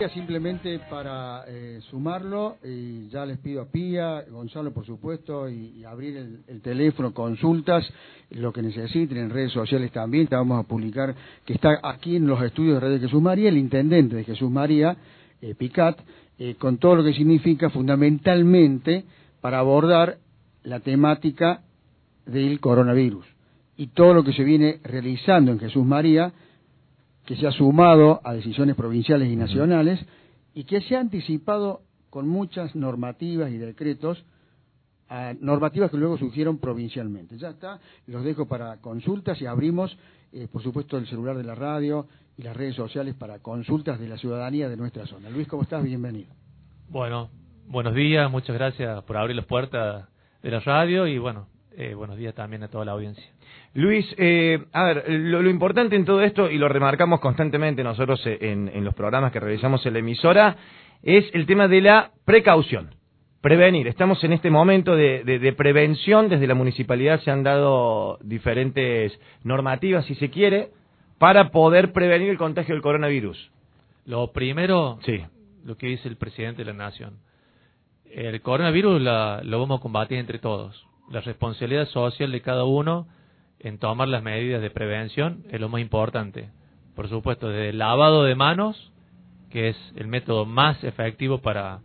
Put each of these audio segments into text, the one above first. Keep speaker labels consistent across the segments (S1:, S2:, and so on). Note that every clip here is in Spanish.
S1: Simplemente para sumarlo, y ya les pido a Pía, Gonzalo por supuesto, y abrir el teléfono, consultas, lo que necesiten, en redes sociales también, te vamos a publicar, que está aquí en los estudios de Radio Jesús María, el intendente de Jesús María, Picat, con todo lo que significa fundamentalmente para abordar la temática del coronavirus y todo lo que se viene realizando en Jesús María, que se ha sumado a decisiones provinciales y nacionales y que se ha anticipado con muchas normativas y decretos, a normativas que luego surgieron provincialmente. Ya está, los dejo para consultas y abrimos, por supuesto, el celular de la radio y las redes sociales para consultas de la ciudadanía de nuestra zona. Luis, ¿cómo estás? Bienvenido.
S2: Bueno, buenos días, muchas gracias por abrir las puertas de la radio y buenos días también a toda la audiencia.
S3: Luis, a ver, lo importante en todo esto, y lo remarcamos constantemente nosotros en los programas que realizamos en la emisora, es el tema de la precaución, prevenir. Estamos en este momento de prevención, desde la municipalidad se han dado diferentes normativas, si se quiere, para poder prevenir el contagio del coronavirus.
S2: Lo primero,
S3: sí,
S2: lo que dice el presidente de la Nación, el coronavirus lo vamos a combatir entre todos. La responsabilidad social de cada uno en tomar las medidas de prevención es lo más importante. Por supuesto, desde el lavado de manos, que es el método más efectivo para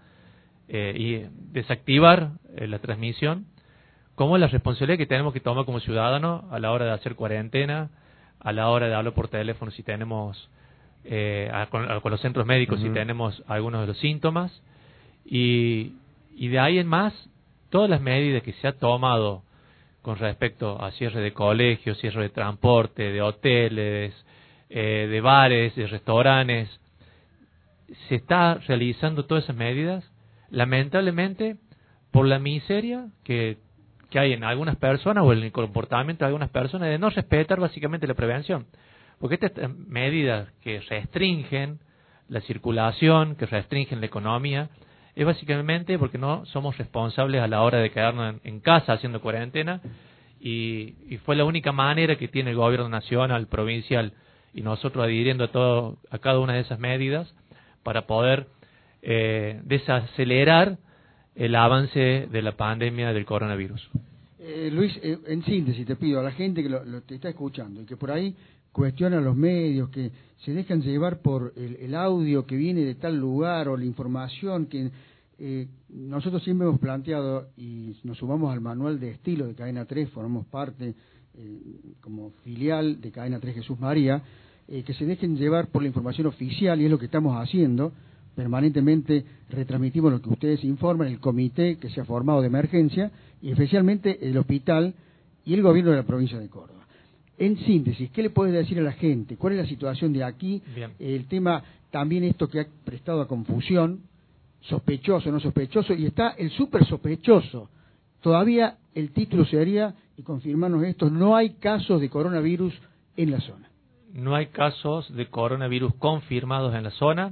S2: desactivar la transmisión, como la responsabilidad que tenemos que tomar como ciudadanos a la hora de hacer cuarentena, a la hora de hablar por teléfono si tenemos, con los centros médicos si tenemos algunos de los síntomas, y de ahí en más, todas las medidas que se ha tomado con respecto a cierre de colegios, cierre de transporte, de hoteles, de bares, de restaurantes, se está realizando todas esas medidas, lamentablemente, por la miseria que hay en algunas personas o en el comportamiento de algunas personas de no respetar básicamente la prevención. Porque estas medidas que restringen la circulación, que restringen la economía, es básicamente porque no somos responsables a la hora de quedarnos en casa haciendo cuarentena y fue la única manera que tiene el gobierno nacional, provincial y nosotros adhiriendo a cada una de esas medidas para poder desacelerar el avance de la pandemia del coronavirus.
S1: Luis, en síntesis te pido a la gente que te está escuchando y que por ahí cuestiona a los medios, que se dejan llevar por el audio que viene de tal lugar o la información que nosotros siempre hemos planteado y nos sumamos al manual de estilo de Cadena 3, formamos parte como filial de Cadena 3 Jesús María, que se dejen llevar por la información oficial y es lo que estamos haciendo. Permanentemente retransmitimos lo que ustedes informan, el comité que se ha formado de emergencia y especialmente el hospital y el gobierno de la provincia de Córdoba. En síntesis, ¿qué le puedes decir a la gente? ¿Cuál es la situación de aquí?
S2: Bien.
S1: El tema, también esto que ha prestado a confusión, sospechoso, no sospechoso, y está el súper sospechoso. Todavía el título sería, y confirmarnos esto, no hay casos de coronavirus en la zona.
S2: No hay casos de coronavirus confirmados en la zona.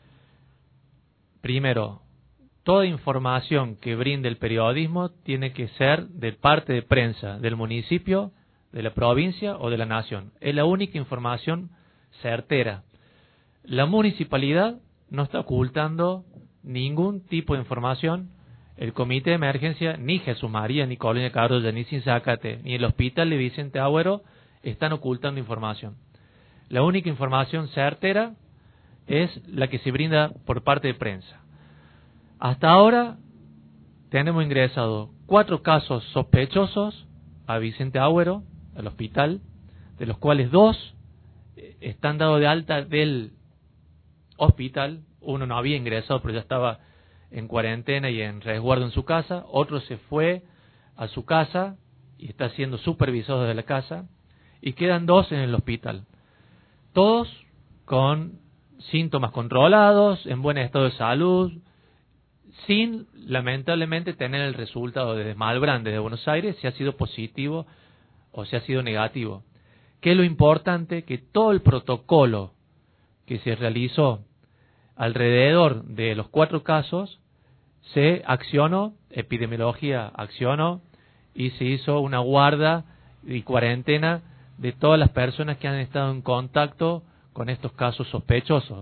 S2: Primero, toda información que brinde el periodismo tiene que ser de parte de prensa, del municipio, de la provincia o de la nación. Es la única información certera. La municipalidad no está ocultando ningún tipo de información. El comité de emergencia, ni Jesús María, ni Colonia Carolla, ni Sinzacate, ni el hospital de Vicente Agüero están ocultando información. La única información certera es la que se brinda por parte de prensa. Hasta ahora tenemos ingresado 4 casos sospechosos a Vicente Agüero, al hospital, de los cuales 2 están dados de alta del hospital. Uno no había ingresado, pero ya estaba en cuarentena y en resguardo en su casa. Otro se fue a su casa y está siendo supervisado desde la casa. Y quedan 2 en el hospital. Todos con síntomas controlados, en buen estado de salud, sin lamentablemente tener el resultado de Malbrán desde Buenos Aires, si ha sido positivo o si ha sido negativo. Que es lo importante, que todo el protocolo que se realizó alrededor de los 4 casos se accionó, epidemiología accionó y se hizo una guarda y cuarentena de todas las personas que han estado en contacto con estos casos sospechosos.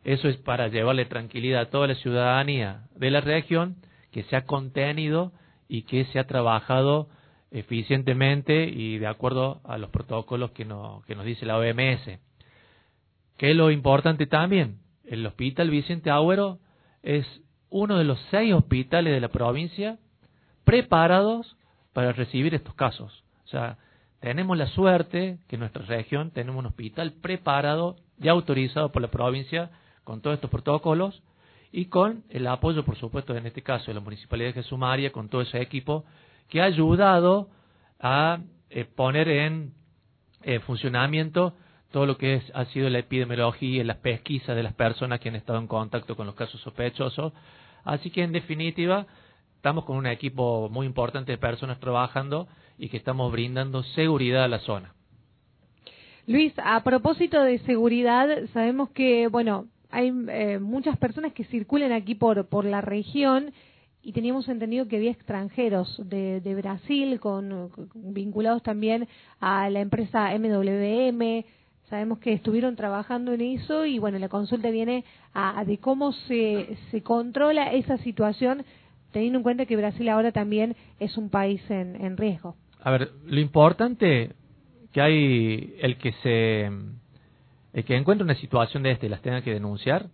S2: Eso es para llevarle tranquilidad a toda la ciudadanía de la región, que se ha contenido y que se ha trabajado eficientemente y de acuerdo a los protocolos que nos dice la OMS. ¿Qué es lo importante también? El Hospital Vicente Agüero es uno de los 6 hospitales de la provincia preparados para recibir estos casos. O sea, tenemos la suerte que en nuestra región tenemos un hospital preparado, ya autorizado por la provincia, con todos estos protocolos y con el apoyo, por supuesto, en este caso de la Municipalidad de Jesús María, con todo ese equipo que ha ayudado a poner en funcionamiento todo lo que ha sido la epidemiología y las pesquisas de las personas que han estado en contacto con los casos sospechosos. Así que, en definitiva, estamos con un equipo muy importante de personas trabajando y que estamos brindando seguridad a la zona.
S4: Luis, a propósito de seguridad, sabemos que, bueno, hay muchas personas que circulan aquí por la región y teníamos entendido que había extranjeros de Brasil vinculados también a la empresa MWM. Sabemos que estuvieron trabajando en eso y, bueno, la consulta viene de cómo se controla esa situación, teniendo en cuenta que Brasil ahora también es un país en riesgo.
S2: A ver, lo importante que hay, el que encuentra una situación de y las tiene que denunciar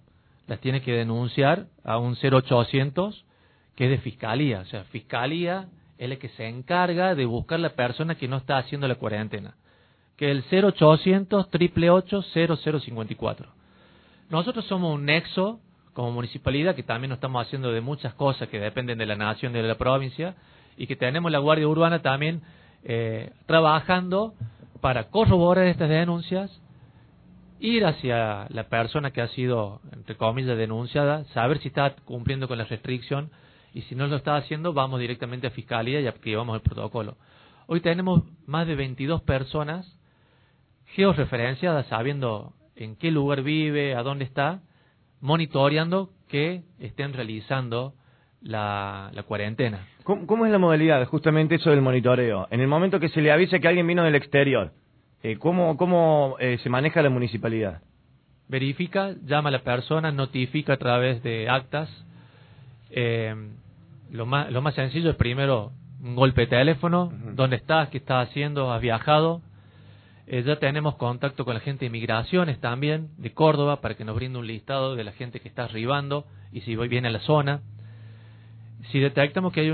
S2: a un 0800 que es de Fiscalía. O sea, Fiscalía es la que se encarga de buscar la persona que no está haciendo la cuarentena, que es el 0800 888 0054. Nosotros somos un nexo como municipalidad que también nos estamos haciendo de muchas cosas que dependen de la nación, de la provincia, y que tenemos la Guardia Urbana también trabajando para corroborar estas denuncias, ir hacia la persona que ha sido, entre comillas, denunciada, saber si está cumpliendo con la restricción, y si no lo está haciendo, vamos directamente a Fiscalía y activamos el protocolo. Hoy tenemos más de 22 personas georreferenciadas, sabiendo en qué lugar vive, a dónde está, monitoreando que estén realizando la cuarentena.
S3: ¿Cómo es la modalidad, justamente eso del monitoreo? En el momento que se le avisa que alguien vino del exterior, ¿cómo se maneja la municipalidad?
S2: Verifica, llama a la persona, notifica a través de actas. Lo más sencillo es primero un golpe de teléfono, ¿dónde estás? ¿Qué estás haciendo? ¿Has viajado? Ya tenemos contacto con la gente de migraciones también, de Córdoba, para que nos brinde un listado de la gente que está arribando y si viene a la zona. Si detectamos que hay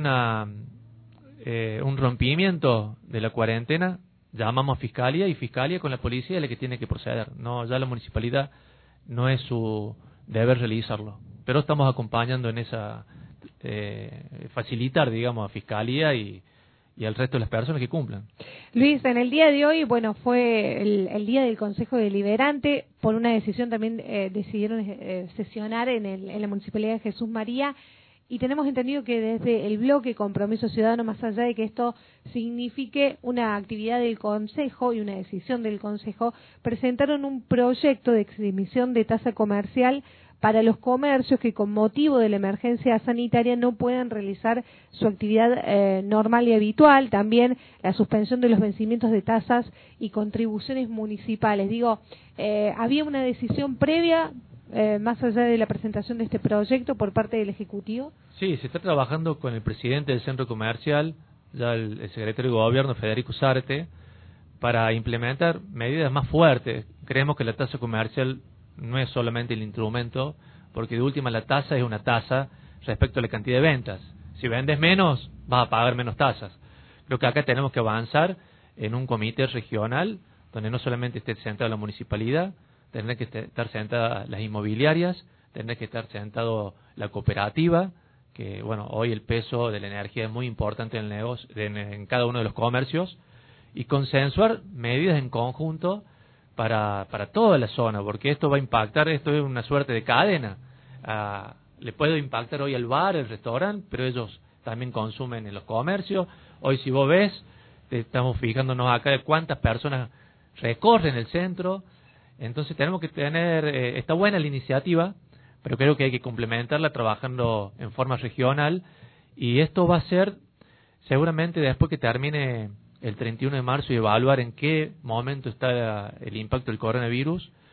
S2: un rompimiento de la cuarentena, llamamos a Fiscalía, y Fiscalía con la policía es la que tiene que proceder. No, ya la municipalidad no es su deber realizarlo. Pero estamos acompañando en esa, facilitar, digamos, a Fiscalía y al resto de las personas que cumplan.
S4: Luis, en el día de hoy, bueno, fue el día del Consejo Deliberante. Por una decisión también decidieron sesionar en la Municipalidad de Jesús María. Y tenemos entendido que desde el bloque Compromiso Ciudadano, más allá de que esto signifique una actividad del Consejo y una decisión del Consejo, presentaron un proyecto de exhibición de tasa comercial para los comercios que con motivo de la emergencia sanitaria no puedan realizar su actividad normal y habitual. También la suspensión de los vencimientos de tasas y contribuciones municipales. Había una decisión previa más allá de la presentación de este proyecto por parte del Ejecutivo.
S2: Sí, se está trabajando con el presidente del centro comercial, ya el secretario de Gobierno, Federico Sarte, para implementar medidas más fuertes. Creemos que la tasa comercial no es solamente el instrumento, porque de última la tasa es una tasa respecto a la cantidad de ventas. Si vendes menos, vas a pagar menos tasas. Creo que acá tenemos que avanzar en un comité regional, donde no solamente esté sentada la municipalidad, tendrán que estar sentadas las inmobiliarias, tendrá que estar sentado la cooperativa, que bueno, hoy el peso de la energía es muy importante en el negocio, en cada uno de los comercios, y consensuar medidas en conjunto para toda la zona, porque esto va a impactar, esto es una suerte de cadena. Le puede impactar hoy al bar, el restaurante, pero ellos también consumen en los comercios. Hoy, si vos ves, estamos fijándonos acá de cuántas personas recorren el centro. Entonces tenemos que tener, está buena la iniciativa, pero creo que hay que complementarla trabajando en forma regional, y esto va a ser seguramente después que termine el 31 de marzo y evaluar en qué momento está el impacto del coronavirus,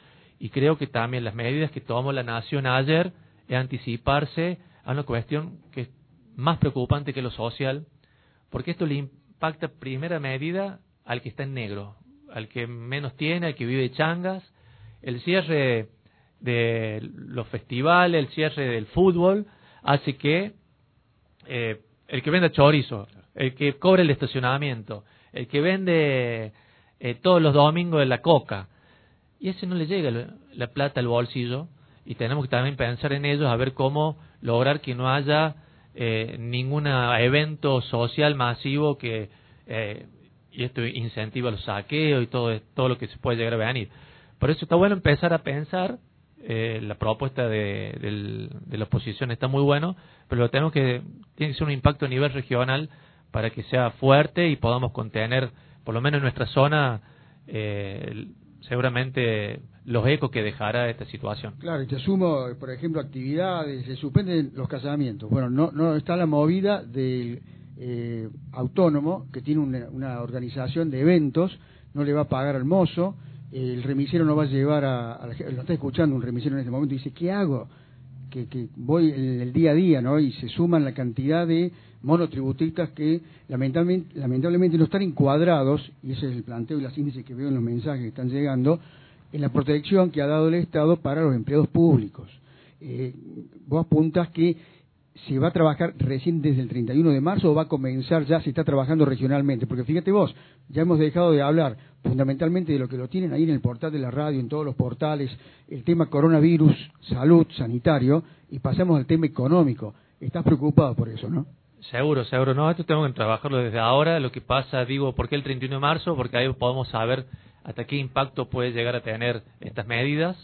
S2: y creo que también las medidas que tomó la Nación ayer es anticiparse a una cuestión que es más preocupante que lo social, porque esto le impacta primera medida al que está en negro, al que menos tiene, al que vive de changas. El cierre de los festivales, el cierre del fútbol, hace que el que venda chorizo, el que cobra el estacionamiento, el que vende todos los domingos de la coca, y ese no le llega la plata al bolsillo, y tenemos que también pensar en ellos, a ver cómo lograr que no haya ningún evento social masivo que y esto incentiva los saqueos y todo lo que se puede llegar a venir. Por eso está bueno empezar a pensar. La propuesta de la oposición está muy bueno, pero tiene que ser un impacto a nivel regional para que sea fuerte y podamos contener, por lo menos en nuestra zona, seguramente los ecos que dejará esta situación.
S1: Claro, y te sumo, por ejemplo, actividades, se suspenden los casamientos. Bueno, no está la movida del autónomo, que tiene una organización de eventos, no le va a pagar al mozo. El remisero no va a llevar a la gente, lo está escuchando un remisero en este momento y dice, ¿qué hago? Que voy el día a día, ¿no? Y se suman la cantidad de monotributistas que lamentablemente no están encuadrados, y ese es el planteo y las índices que veo en los mensajes que están llegando, en la protección que ha dado el Estado para los empleados públicos. Vos apuntas que se va a trabajar recién desde el 31 de marzo o va a comenzar ya, se está trabajando regionalmente, porque fíjate vos, ya hemos dejado de hablar fundamentalmente de lo que lo tienen ahí en el portal de la radio, en todos los portales, el tema coronavirus, salud, sanitario, y pasamos al tema económico. Estás preocupado por eso, ¿no?
S2: Seguro, no, esto tenemos que trabajarlo desde ahora. Lo que pasa, digo, ¿por qué el 31 de marzo? Porque ahí podemos saber hasta qué impacto puede llegar a tener estas medidas.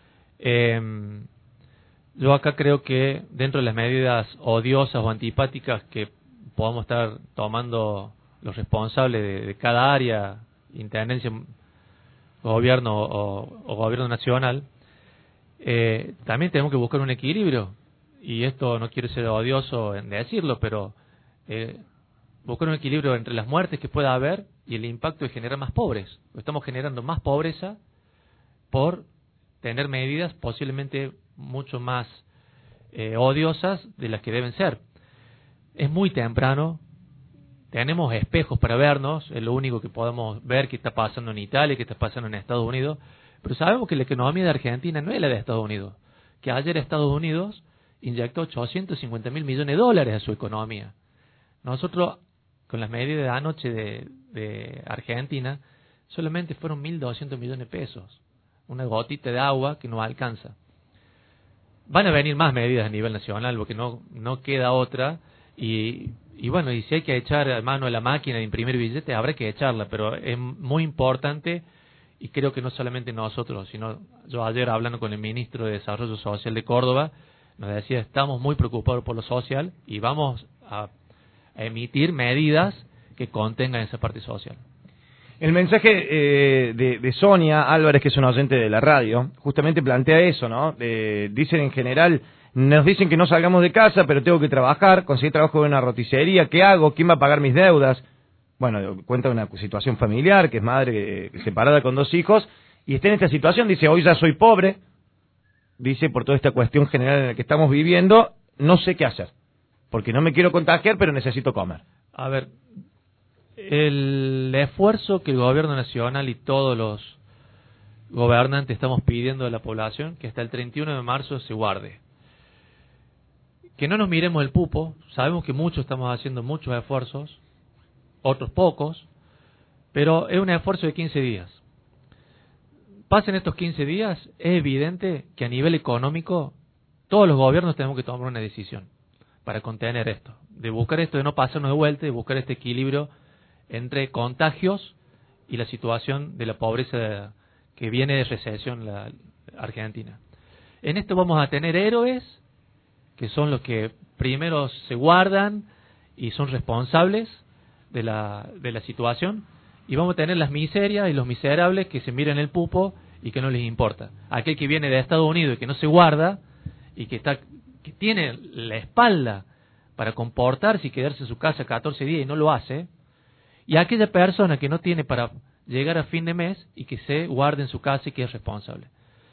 S2: Yo acá creo que dentro de las medidas odiosas o antipáticas que podamos estar tomando los responsables de cada área, intendencia, gobierno o gobierno nacional, también tenemos que buscar un equilibrio, y esto no quiero ser odioso en decirlo, pero buscar un equilibrio entre las muertes que pueda haber y el impacto de generar más pobres. Estamos generando más pobreza por tener medidas posiblemente mucho más odiosas de las que deben ser. Es muy temprano, tenemos espejos para vernos, es lo único que podemos ver que está pasando en Italia, que está pasando en Estados Unidos, pero sabemos que la economía de Argentina no es la de Estados Unidos, que ayer Estados Unidos inyectó $850.000 millones a su economía. Nosotros, con las medidas de anoche de Argentina, solamente fueron 1.200 millones de pesos, una gotita de agua que no alcanza. Van a venir más medidas a nivel nacional, porque no queda otra, y bueno, y si hay que echar mano a la máquina de imprimir billetes, habrá que echarla, pero es muy importante, y creo que no solamente nosotros, sino yo ayer hablando con el ministro de Desarrollo Social de Córdoba, nos decía, estamos muy preocupados por lo social y vamos a emitir medidas que contengan esa parte social.
S3: El mensaje de Sonia Álvarez, que es una oyente de la radio, justamente plantea eso, ¿no? Dicen en general, nos dicen que no salgamos de casa, pero tengo que trabajar, conseguir trabajo en una roticería, ¿qué hago? ¿Quién va a pagar mis deudas? Bueno, cuenta una situación familiar, que es madre separada con 2 hijos, y está en esta situación, dice, hoy ya soy pobre, dice, por toda esta cuestión general en la que estamos viviendo, no sé qué hacer, porque no me quiero contagiar, pero necesito comer.
S2: A ver, el esfuerzo que el gobierno nacional y todos los gobernantes estamos pidiendo a la población, que hasta el 31 de marzo se guarde. Que no nos miremos el pupo, sabemos que muchos estamos haciendo muchos esfuerzos, otros pocos, pero es un esfuerzo de 15 días. Pasen estos 15 días, es evidente que a nivel económico todos los gobiernos tenemos que tomar una decisión para contener esto, de buscar esto, de no pasarnos de vuelta, de buscar este equilibrio entre contagios y la situación de la pobreza que viene de recesión la Argentina. En esto vamos a tener héroes, que son los que primero se guardan y son responsables de la situación, y vamos a tener las miserias y los miserables que se miran el pupo y que no les importa. Aquel que viene de Estados Unidos y que no se guarda y que tiene la espalda para comportarse y quedarse en su casa 14 días y no lo hace, y aquella persona que no tiene para llegar a fin de mes y que se guarde en su casa y que es responsable.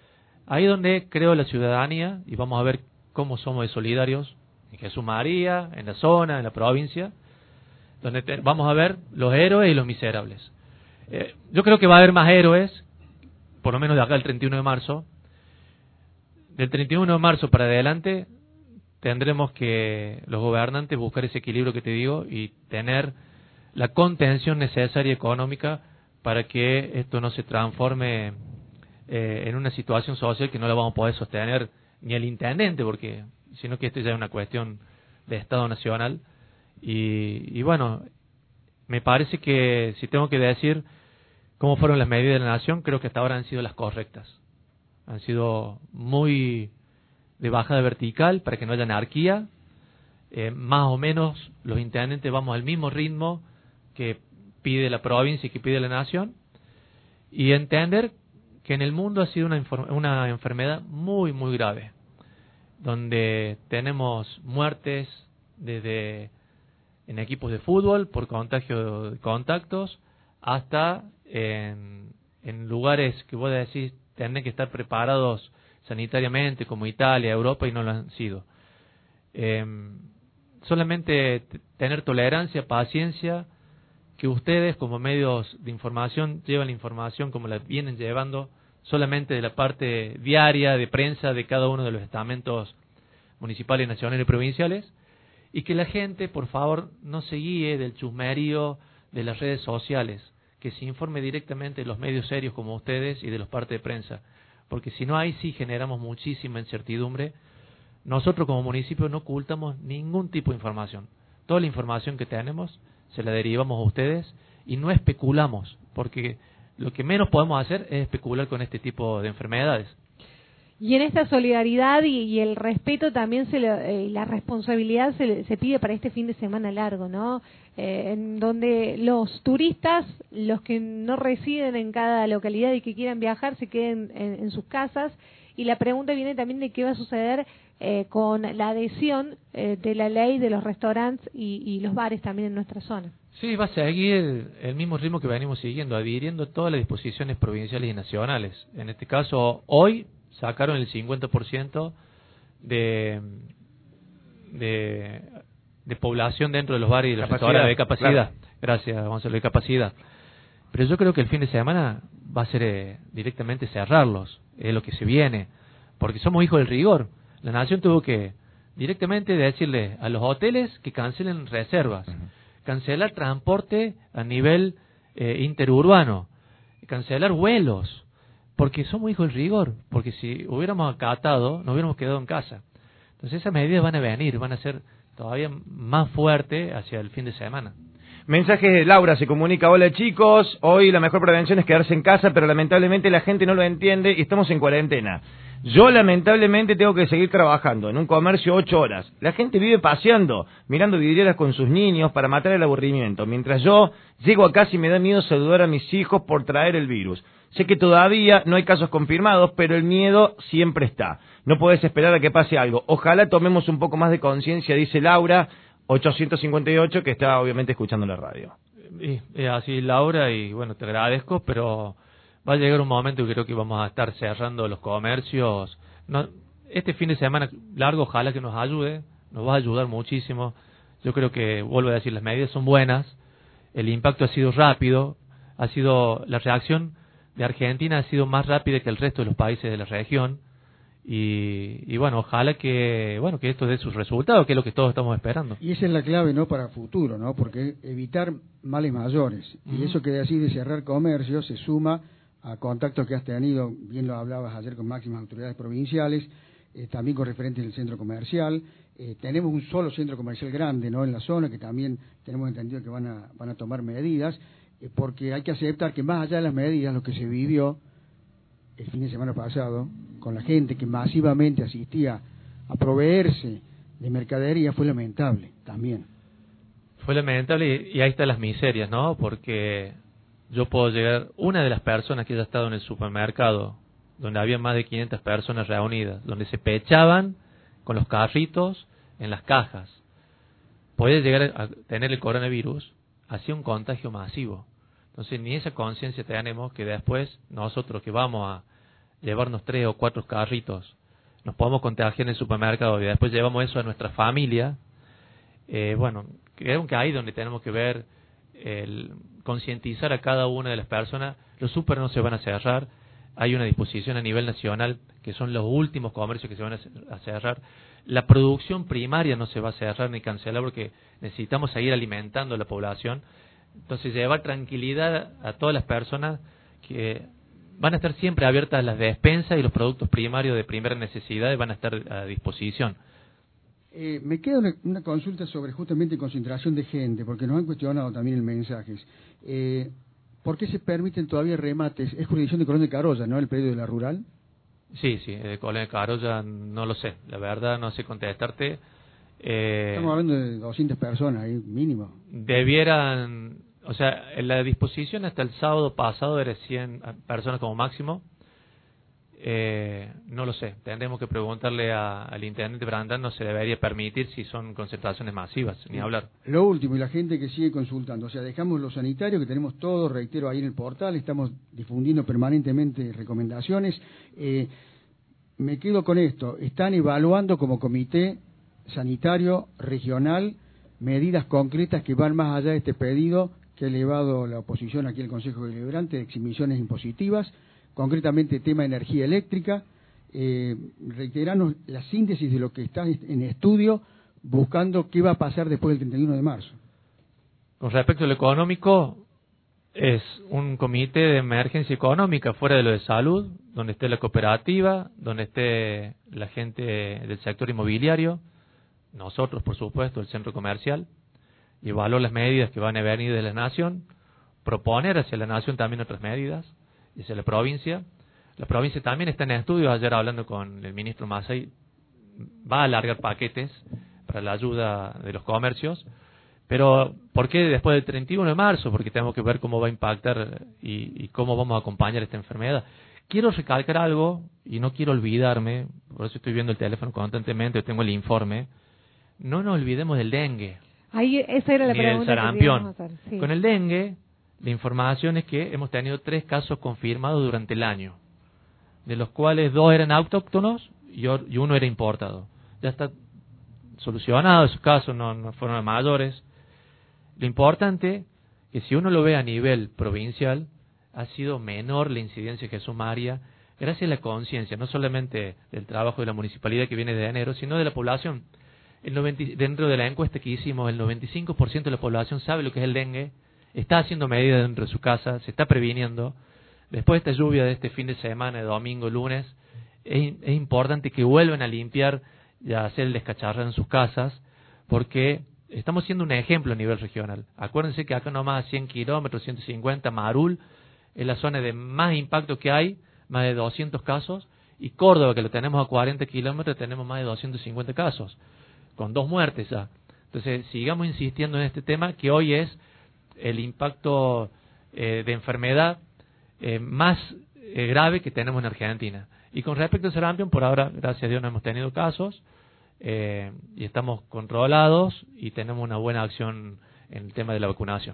S2: Ahí donde creo la ciudadanía, y vamos a ver cómo somos de solidarios, en Jesús María, en la zona, en la provincia, donde vamos a ver los héroes y los miserables. Yo creo que va a haber más héroes, por lo menos de acá el 31 de marzo. Del 31 de marzo para adelante tendremos que los gobernantes buscar ese equilibrio que te digo y tener la contención necesaria económica para que esto no se transforme en una situación social que no la vamos a poder sostener ni el intendente, porque sino que esto ya es una cuestión de Estado nacional. Y bueno, me parece que si tengo que decir cómo fueron las medidas de la nación, creo que hasta ahora han sido las correctas. Han sido muy de bajada vertical para que no haya anarquía. Más o menos los intendentes vamos al mismo ritmo que pide la provincia y que pide la nación. Y entender que en el mundo ha sido una enfermedad muy, muy grave, donde tenemos muertes desde en equipos de fútbol por contagio de contactos hasta en lugares que vos decís tienen que estar preparados sanitariamente como Italia, Europa, y no lo han sido. Solamente tener tolerancia, paciencia, que ustedes como medios de información llevan la información como la vienen llevando solamente de la parte diaria de prensa de cada uno de los estamentos municipales, nacionales y provinciales, y que la gente, por favor, no se guíe del chusmerío de las redes sociales, que se informe directamente de los medios serios como ustedes y de los partes de prensa, porque si no, ahí sí generamos muchísima incertidumbre. Nosotros como municipio no ocultamos ningún tipo de información. Toda la información que tenemos se la derivamos a ustedes y no especulamos, porque lo que menos podemos hacer es especular con este tipo de enfermedades.
S4: Y en esta solidaridad y el respeto también la responsabilidad se pide para este fin de semana largo, ¿no? En donde los turistas, los que no residen en cada localidad y que quieran viajar, se queden en sus casas. Y la pregunta viene también de qué va a suceder con la adhesión de la ley de los restaurantes y los bares también en nuestra zona.
S2: Sí, va a seguir el mismo ritmo que venimos siguiendo, adhiriendo todas las disposiciones provinciales y nacionales. En este caso, hoy sacaron el 50% de población dentro de los bares y de los restaurantes de capacidad. Claro. Gracias, Gonzalo, de capacidad. Pero yo creo que el fin de semana va a ser directamente cerrarlos, es lo que se viene, porque somos hijos del rigor. La nación tuvo que directamente decirle a los hoteles que cancelen reservas, cancelar transporte a nivel interurbano, cancelar vuelos, porque somos hijos del rigor, porque si hubiéramos acatado, nos hubiéramos quedado en casa. Entonces esas medidas van a venir, van a ser todavía más fuertes hacia el fin de semana.
S3: Mensajes de Laura, se comunica: hola chicos, hoy la mejor prevención es quedarse en casa, pero lamentablemente la gente no lo entiende y estamos en cuarentena. Yo lamentablemente tengo que seguir trabajando en un comercio 8 horas. La gente vive paseando, mirando vidrieras con sus niños para matar el aburrimiento, mientras yo llego a casa y me da miedo saludar a mis hijos por traer el virus. Sé que todavía no hay casos confirmados, pero el miedo siempre está. No podés esperar a que pase algo. Ojalá tomemos un poco más de conciencia, dice Laura, 858, que está obviamente escuchando la radio.
S2: Así, Laura, y bueno, te agradezco, pero va a llegar un momento que creo que vamos a estar cerrando los comercios. Este fin de semana largo, ojalá que nos ayude, nos va a ayudar muchísimo. Yo creo que, vuelvo a decir, las medidas son buenas, el impacto ha sido rápido, la reacción de Argentina ha sido más rápida que el resto de los países de la región. Y bueno, ojalá que esto dé sus resultados, que es lo que todos estamos esperando.
S1: Y esa es la clave, ¿no?, para futuro, ¿no? Porque evitar males mayores. Y eso que así de cerrar comercio se suma a contactos que has tenido, bien lo hablabas ayer con máximas autoridades provinciales, también con referentes del centro comercial. Tenemos un solo centro comercial grande, ¿no?, en la zona, que también tenemos entendido que van a tomar medidas, porque hay que aceptar que más allá de las medidas, lo que se vivió el fin de semana pasado, con la gente que masivamente asistía a proveerse de mercadería, fue lamentable también.
S2: Fue lamentable y ahí están las miserias, ¿no? Porque yo puedo llegar, una de las personas que haya estado en el supermercado, donde había más de 500 personas reunidas, donde se pechaban con los carritos en las cajas, puede llegar a tener el coronavirus, hacía un contagio masivo. Entonces ni esa conciencia tenemos, que después nosotros que vamos llevarnos 3 o 4 carritos, nos podemos contagiar en el supermercado y después llevamos eso a nuestra familia, bueno, creo que ahí es donde tenemos que ver, concientizar a cada una de las personas. Los super no se van a cerrar, hay una disposición a nivel nacional que son los últimos comercios que se van a cerrar. La producción primaria no se va a cerrar ni cancelar porque necesitamos seguir alimentando a la población. Entonces llevar tranquilidad a todas las personas que van a estar siempre abiertas las despensas y los productos primarios de primera necesidad van a estar a disposición.
S1: Me queda una consulta sobre justamente concentración de gente, porque nos han cuestionado también en mensajes. ¿Por qué se permiten todavía remates? Es jurisdicción de Colón de Carolla, ¿no? El predio de la rural.
S2: Sí, de Colón de Carolla no lo sé, la verdad no sé contestarte.
S1: Estamos hablando de 200 personas ahí, mínimo.
S2: Debieran, o sea, la disposición hasta el sábado pasado era 100 personas como máximo. No lo sé, tendremos que preguntarle al intendente Brandán, no se debería permitir si son concentraciones masivas, ni hablar.
S1: Lo último, y la gente que sigue consultando, o sea, dejamos los sanitarios, que tenemos todo, reitero, ahí en el portal, estamos difundiendo permanentemente recomendaciones. Me quedo con esto, están evaluando como comité sanitario regional medidas concretas que van más allá de este pedido que ha elevado la oposición aquí al Consejo Deliberante de exhibiciones impositivas, concretamente tema energía eléctrica, reiterarnos la síntesis de lo que está en estudio, buscando qué va a pasar después del 31 de marzo.
S2: Con respecto a lo económico, es un comité de emergencia económica fuera de lo de salud, donde esté la cooperativa, donde esté la gente del sector inmobiliario, nosotros, por supuesto, el centro comercial, y evaluar las medidas que van a venir de la Nación, proponer hacia la Nación también otras medidas, y hacia la provincia. La provincia también está en estudios, ayer hablando con el ministro Massey, va a alargar paquetes para la ayuda de los comercios, pero ¿por qué después del 31 de marzo? Porque tenemos que ver cómo va a impactar y cómo vamos a acompañar esta enfermedad. Quiero recalcar algo, y no quiero olvidarme, por eso estoy viendo el teléfono constantemente, tengo el informe, no nos olvidemos del dengue.
S4: Ahí, esa era la
S2: ni
S4: pregunta
S2: del sarampión.
S4: que hacer, sí.
S2: Con el dengue, la información es que hemos tenido 3 casos confirmados durante el año, de los cuales 2 eran autóctonos y 1 era importado. Ya está solucionado, esos casos no fueron mayores. Lo importante es que si uno lo ve a nivel provincial, ha sido menor la incidencia que sumaria, gracias a la conciencia, no solamente del trabajo de la municipalidad que viene de enero, sino de la población. Dentro de la encuesta que hicimos, el 95% de la población sabe lo que es el dengue, está haciendo medidas dentro de su casa, se está previniendo. Después de esta lluvia de este fin de semana, de domingo, lunes, es importante que vuelvan a limpiar y a hacer el descacharrado en sus casas, porque estamos siendo un ejemplo a nivel regional. Acuérdense que acá nomás a 100 kilómetros, 150, Marul, es la zona de más impacto que hay, más de 200 casos, y Córdoba, que lo tenemos a 40 kilómetros, tenemos más de 250 casos, con 2 muertes ya. Entonces, sigamos insistiendo en este tema, que hoy es el impacto de enfermedad más grave que tenemos en Argentina. Y con respecto al sarampión, por ahora, gracias a Dios, no hemos tenido casos, y estamos controlados y tenemos una buena acción en el tema de la vacunación.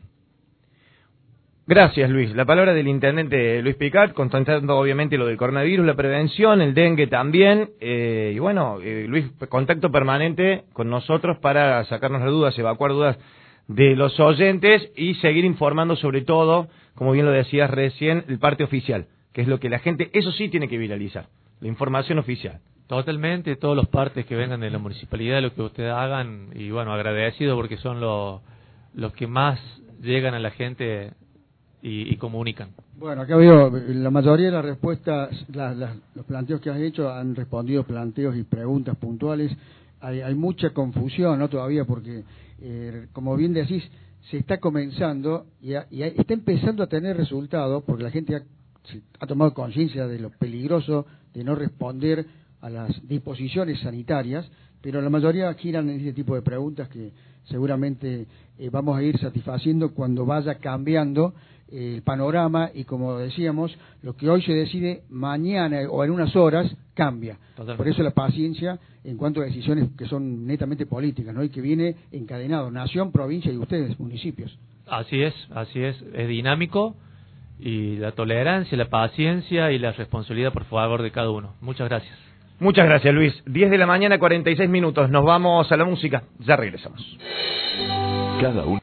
S3: Gracias, Luis. La palabra del intendente Luis Picat, contando obviamente lo del coronavirus, la prevención, el dengue también. Y bueno, Luis, contacto permanente con nosotros para sacarnos las dudas, evacuar dudas de los oyentes y seguir informando sobre todo, como bien lo decías recién, el parte oficial, que es lo que la gente, eso sí tiene que viralizar, la información oficial.
S2: Totalmente, todos los partes que vengan de la municipalidad, lo que ustedes hagan, y bueno, agradecido porque son los que más llegan a la gente y comunican.
S1: Bueno, acá veo, la mayoría de las respuestas, los planteos que has hecho han respondido planteos y preguntas puntuales. Hay mucha confusión, ¿no? Todavía porque, como bien decís, se está comenzando y está empezando a tener resultados porque la gente ha tomado conciencia de lo peligroso de no responder a las disposiciones sanitarias, pero la mayoría giran en este tipo de preguntas que seguramente vamos a ir satisfaciendo cuando vaya cambiando el panorama y, como decíamos, lo que hoy se decide mañana o en unas horas cambia. Totalmente. Por eso la paciencia en cuanto a decisiones que son netamente políticas, ¿no? Y que viene encadenado, nación, provincia y ustedes, municipios.
S2: Así es dinámico y la tolerancia, la paciencia y la responsabilidad por favor de cada uno. Muchas gracias.
S3: Muchas gracias, Luis. 10 de la mañana, 46 minutos. Nos vamos a la música. Ya regresamos.
S5: Cada uno.